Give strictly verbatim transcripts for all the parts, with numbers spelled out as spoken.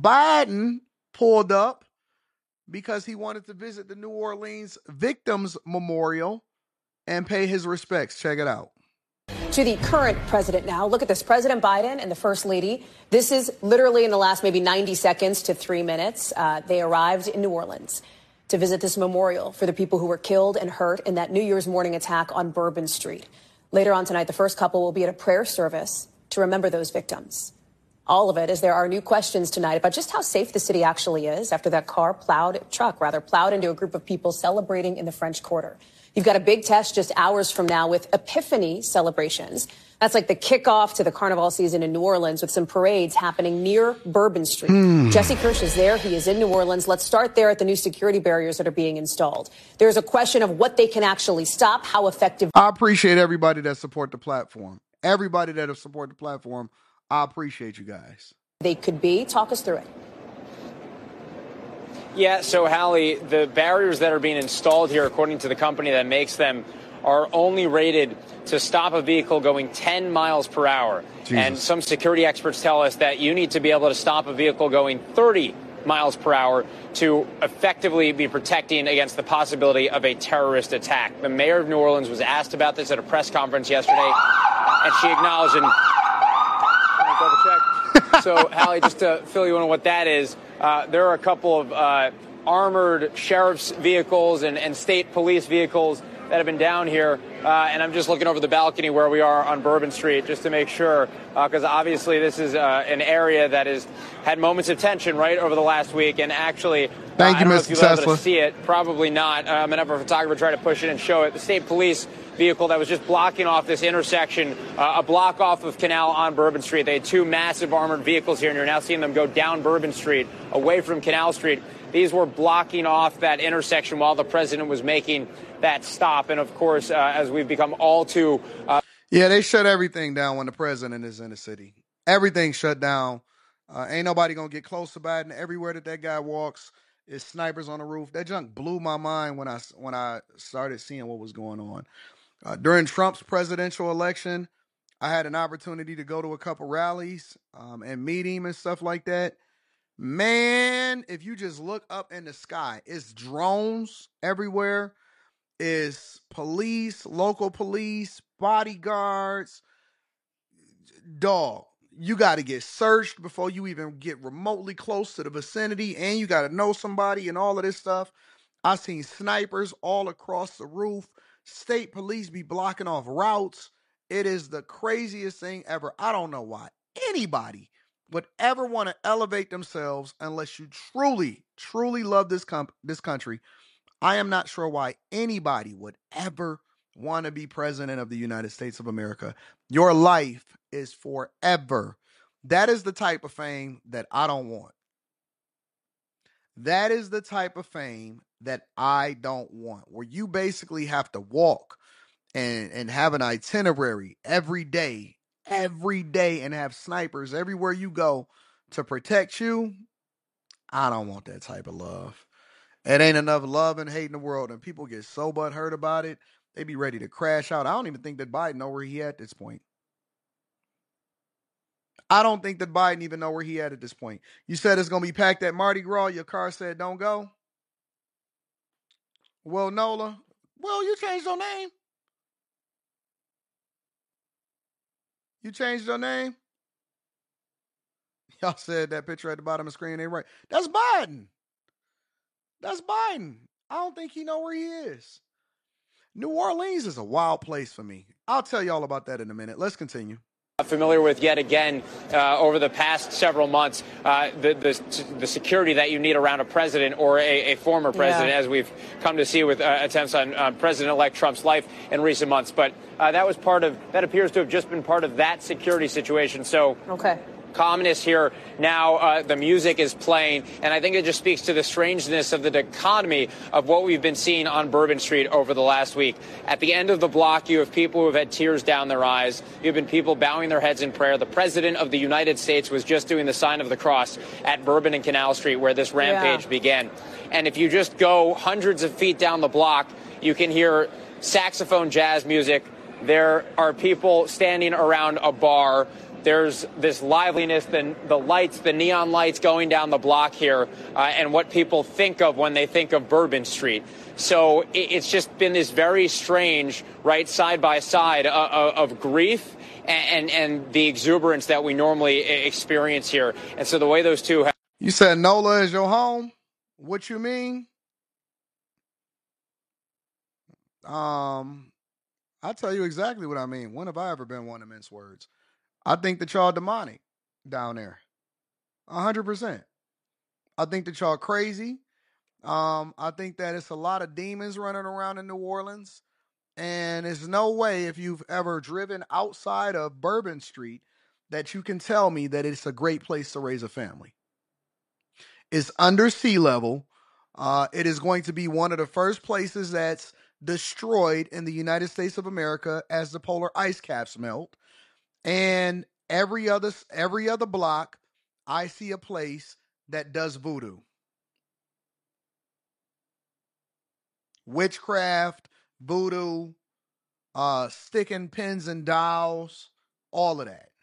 Biden pulled up because he wanted to visit the New Orleans Victims Memorial and pay his respects. Check it out. To the current president now. Look at this. President Biden and the First Lady. This is literally in the last maybe ninety seconds to three minutes. Uh, they arrived in New Orleans to visit this memorial for the people who were killed and hurt in that New Year's morning attack on Bourbon Street. Later on tonight, the first couple will be at a prayer service to remember those victims. All of it as there are new questions tonight about just how safe the city actually is after that car plowed, truck rather, plowed into a group of people celebrating in the French Quarter. You've got a big test just hours from now with Epiphany celebrations. That's like the kickoff to the carnival season in New Orleans with some parades happening near Bourbon Street. Mm. Jesse Kirsch is there. He is in New Orleans. Let's start there at the new security barriers that are being installed. There's a question of what they can actually stop, how effective. I appreciate everybody that support the platform. Everybody that have support the platform, I appreciate you guys. They could be. Talk us through it. Yeah, so Hallie, the barriers that are being installed here, according to the company that makes them, are only rated to stop a vehicle going ten miles per hour. Jesus. And some security experts tell us that you need to be able to stop a vehicle going thirty miles per hour to effectively be protecting against the possibility of a terrorist attack. The mayor of New Orleans was asked about this at a press conference yesterday, and she acknowledged and double check. So, Hallie, just to fill you in on what that is, uh, there are a couple of uh, armored sheriff's vehicles and, and state police vehicles that have been down here, uh, and I'm just looking over the balcony where we are on Bourbon Street just to make sure, because uh, obviously this is uh, an area that has had moments of tension right over the last week, and actually, thank uh, you, I don't Mister know if you'll be able Tesla. to see it, probably not. Uh, I'm gonna have a photographer try to push it and show it. The state police vehicle that was just blocking off this intersection, uh, a block off of Canal on Bourbon Street. They had two massive armored vehicles here, and you're now seeing them go down Bourbon Street, away from Canal Street. These were blocking off that intersection while the president was making that stop. And, of course, uh, as we've become all too... Uh... Yeah, they shut everything down when the president is in the city. Everything shut down. Uh, ain't nobody going to get close to Biden. Everywhere that that guy walks is snipers on the roof. That junk blew my mind when I, when I started seeing what was going on. Uh, during Trump's presidential election, I had an opportunity to go to a couple rallies um, and meet him and stuff like that. Man, if you just look up in the sky, it's drones everywhere. It's police, local police, bodyguards. Dog, you got to get searched before you even get remotely close to the vicinity, and you got to know somebody and all of this stuff. I've seen snipers all across the roof. State police be blocking off routes. It is the craziest thing ever. I don't know why anybody would ever want to elevate themselves unless you truly, truly love this comp- this country. I am not sure why anybody would ever want to be president of the United States of America. Your life is forever. That is the type of fame that I don't want. That is the type of fame that I don't want, where you basically have to walk and, and have an itinerary every day, every day, and have snipers everywhere you go to protect you. I don't want that type of love. It ain't enough love and hate in the world, and people get so butthurt about it, they be ready to crash out. I don't even think that Biden know where he at this point. I don't think that Biden even know where he at at this point. You said it's going to be packed at Mardi Gras. Your car said don't go. Well, Nola, well, you changed your name. You changed your name? Y'all said that picture at the bottom of the screen ain't right. That's Biden. That's Biden. I don't think he know where he is. New Orleans is a wild place for me. I'll tell y'all about that in a minute. Let's continue. Familiar with yet again uh, over the past several months uh, the, the the security that you need around a president or a, a former president, yeah. as we've come to see with uh, attempts on uh, President-elect Trump's life in recent months. But uh, that was part of that appears to have just been part of that security situation. So okay. Calmness here now. Uh, the music is playing, and I think it just speaks to the strangeness of the dichotomy of what we've been seeing on Bourbon Street over the last week. At the end of the block, you have people who have had tears down their eyes. You have been people bowing their heads in prayer. The president of the United States was just doing the sign of the cross at Bourbon and Canal Street, where this rampage yeah. began. And if you just go hundreds of feet down the block, you can hear saxophone jazz music. There are people standing around a bar. there's this liveliness, the, the lights, the neon lights going down the block here, uh, and what people think of when they think of Bourbon Street. So it, it's just been this very strange, right, side by side uh, of grief and, and, and the exuberance that we normally experience here. And so the way those two have. You said NOLA is your home? What you mean? Um, I'll tell you exactly what I mean. When have I ever been one to mince words? I think that y'all demonic down there. A hundred percent. I think that y'all crazy. Um, I think that it's a lot of demons running around in New Orleans. And there's no way, if you've ever driven outside of Bourbon Street, that you can tell me that it's a great place to raise a family. It's under sea level. Uh, it is going to be one of the first places that's destroyed in the United States of America as the polar ice caps melt. And every other every other block, I see a place that does voodoo. Witchcraft, voodoo, uh, sticking pins and dials, all of that.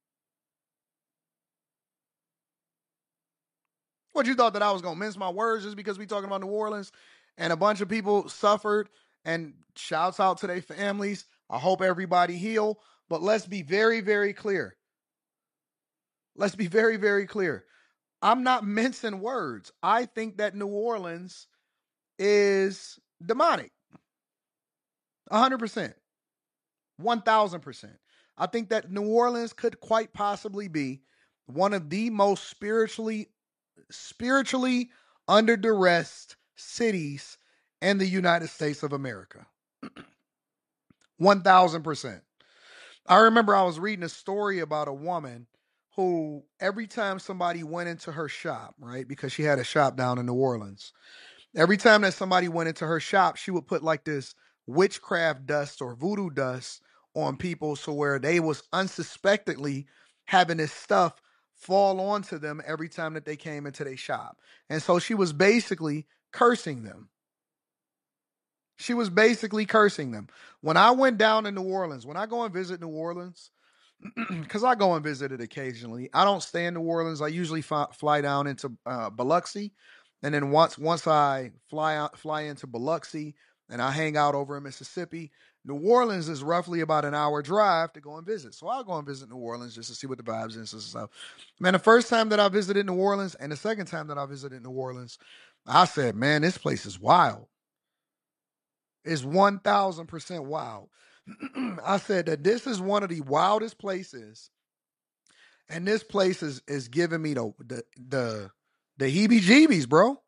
What, you thought that I was going to mince my words just because we talking about New Orleans and a bunch of people suffered? And shouts out to their families. I hope everybody heal. But let's be very, very clear. Let's be very, very clear. I'm not mincing words. I think that New Orleans is demonic. one hundred percent. one thousand percent. I think that New Orleans could quite possibly be one of the most spiritually, spiritually under duress cities in the United States of America. one thousand percent. I remember I was reading a story about a woman who every time somebody went into her shop, right, because she had a shop down in New Orleans, every time that somebody went into her shop, she would put like this witchcraft dust or voodoo dust on people, so where they was unsuspectingly having this stuff fall onto them every time that they came into their shop. And so she was basically cursing them. She was basically cursing them. When I went down to New Orleans, when I go and visit New Orleans, because I go and visit it occasionally, I don't stay in New Orleans. I usually fly, fly down into uh, Biloxi. And then once once I fly out, fly into Biloxi and I hang out over in Mississippi, New Orleans is roughly about an hour drive to go and visit. So I'll go and visit New Orleans just to see what the vibes is and stuff. Man, the first time that I visited New Orleans and the second time that I visited New Orleans, I said, man, this place is wild. It's one thousand percent wild. I said that this is one of the wildest places. And this place is, is giving me the, the, the, the heebie-jeebies, bro.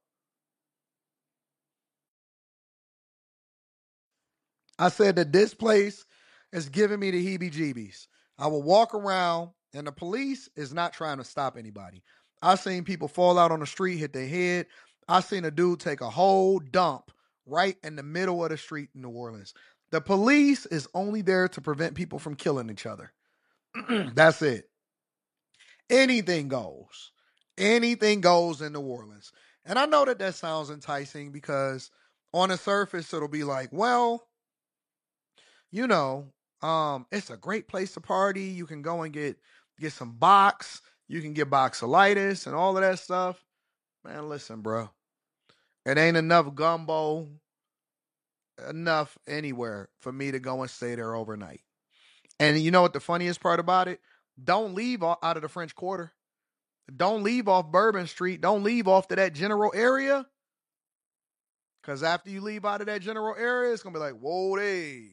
I said that this place is giving me the heebie-jeebies. I will walk around, and the police is not trying to stop anybody. I've seen people fall out on the street, hit their head. I've seen a dude take a whole dump right in the middle of the street in New Orleans. The police is only there to prevent people from killing each other. That's it. Anything goes. Anything goes in New Orleans. And I know that that sounds enticing because on the surface, it'll be like, well, you know, um, it's a great place to party. You can go and get, get some box. You can get boxolitis and all of that stuff. Man, listen, bro. It ain't enough gumbo, enough anywhere for me to go and stay there overnight. And you know what the funniest part about it? Don't leave out of the French Quarter. Don't leave off Bourbon Street. Don't leave off to that general area. Because after you leave out of that general area, it's going to be like, whoa, they.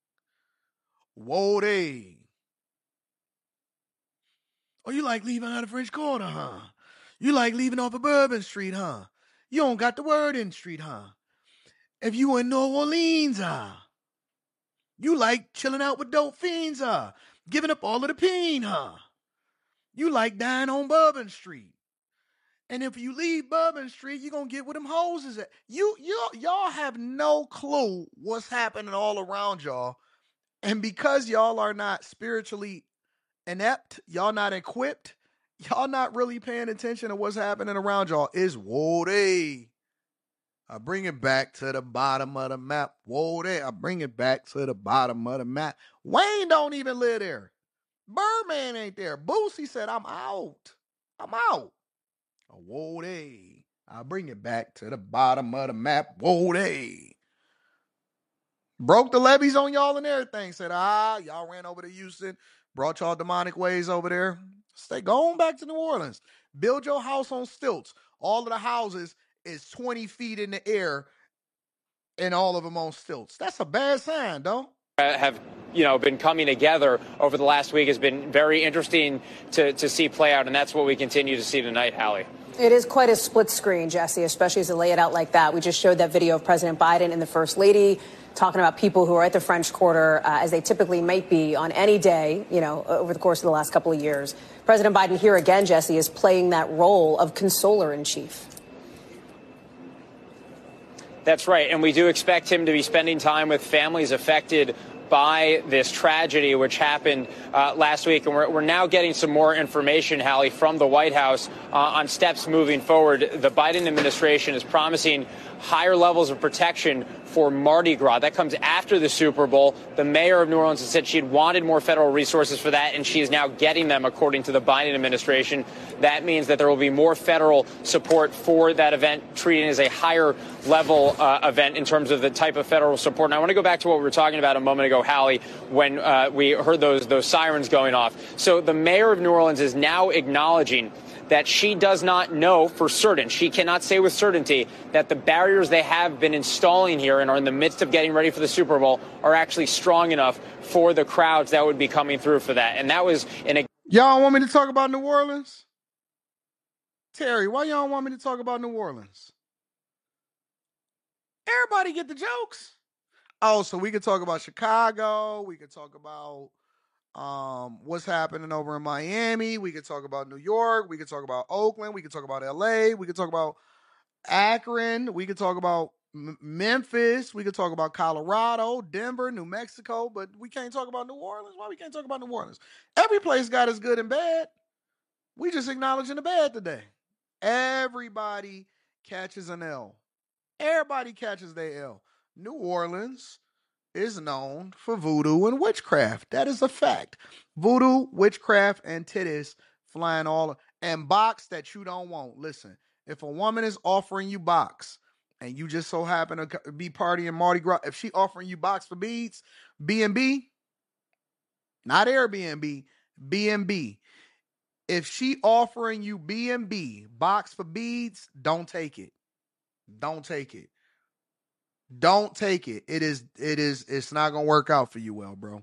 Whoa, they. Oh, you like leaving out of French Quarter, huh? You like leaving off of Bourbon Street, huh? You don't got the word in street, huh? If you in New Orleans, huh? You like chilling out with dope fiends, huh? Giving up all of the peen, huh? You like dying on Bourbon Street. And if you leave Bourbon Street, you're going to get where them hoes is at. You, you, y'all have no clue what's happening all around y'all. And because y'all are not spiritually inept, y'all not equipped, y'all not really paying attention to what's happening around y'all, is whoa they. I bring it back to the bottom of the map. Whoa they. I bring it back to the bottom of the map. Wayne don't even live there. Birdman ain't there. Boosie said, I'm out. I'm out. Oh, whoa, they. I'll bring it back to the bottom of the map. Whoa, they. Broke the levees on y'all and everything. Said, ah, y'all ran over to Houston. Brought y'all demonic ways over there. Stay going back to New Orleans. Build your house on stilts. All of the houses is twenty feet in the air and all of them on stilts. That's a bad sign, though. Have you know been coming together over the last week has been very interesting to, to see play out, and that's what we continue to see tonight, Hallie. It is quite a split screen, Jesse, especially as they lay it out like that. We just showed that video of President Biden and the First Lady talking about people who are at the French Quarter, uh, as they typically might be on any day, you know, over the course of the last couple of years. President Biden here again, Jesse, is playing that role of consoler in chief. That's right. And we do expect him to be spending time with families affected by this tragedy, which happened uh, last week. And we're, we're now getting some more information, Hallie, from the White House uh, on steps moving forward. The Biden administration is promising higher levels of protection for Mardi Gras. That comes after the Super Bowl. The mayor of New Orleans has said she had wanted more federal resources for that, and she is now getting them, according to the Biden administration. That means that there will be more federal support for that event, treated as a higher level uh, event in terms of the type of federal support. And I want to go back to what we were talking about a moment ago, Hallie, when uh, we heard those those sirens going off. So the mayor of New Orleans is now acknowledging that she does not know for certain, she cannot say with certainty, that the barriers they have been installing here and are in the midst of getting ready for the Super Bowl are actually strong enough for the crowds that would be coming through for that. And that was in a... Y'all want me to talk about New Orleans? Terry, why y'all want me to talk about New Orleans? Everybody get the jokes. Oh, so we could talk about Chicago. We could talk about um, what's happening over in Miami. We could talk about New York. We could talk about Oakland. We could talk about L A. We could talk about Akron. We could talk about M- Memphis. We could talk about Colorado, Denver, New Mexico. But we can't talk about New Orleans. Why we can't talk about New Orleans? Every place got its good and bad. We just acknowledging the bad today. Everybody catches an L. Everybody catches their L. New Orleans is known for voodoo and witchcraft. That is a fact. Voodoo, witchcraft, and titties flying all and box that you don't want. Listen, if a woman is offering you box and you just so happen to be partying Mardi Gras, if she offering you box for beads, B and B, not Airbnb, B and B. If she offering you B and B, box for beads, don't take it. Don't take it. Don't take it. It is, it is, it's not going to work out for you well, bro.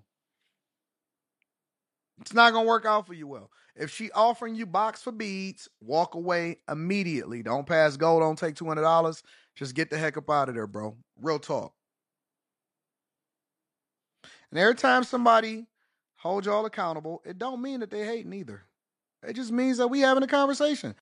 It's not going to work out for you well. If she offering you box for beads, walk away immediately. Don't pass go. Don't take two hundred dollars. Just get the heck up out of there, bro. Real talk. And every time somebody holds y'all accountable, it don't mean that they hate neither. It just means that we having a conversation.